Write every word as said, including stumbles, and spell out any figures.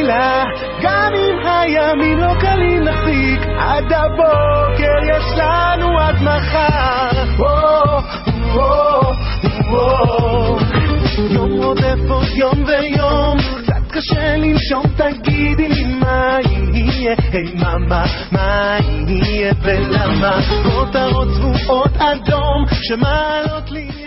לילה, גם אם הימים לא קלים נחזיק עד הבוקר, יש לנו עד מחר. יום רודף עוד יום ויום, קצת קשה לנשום, תגידי לי מה יהיה, היי מאמה, מה יהיה ולמה, כותרות צבועות אדום שמעלות לי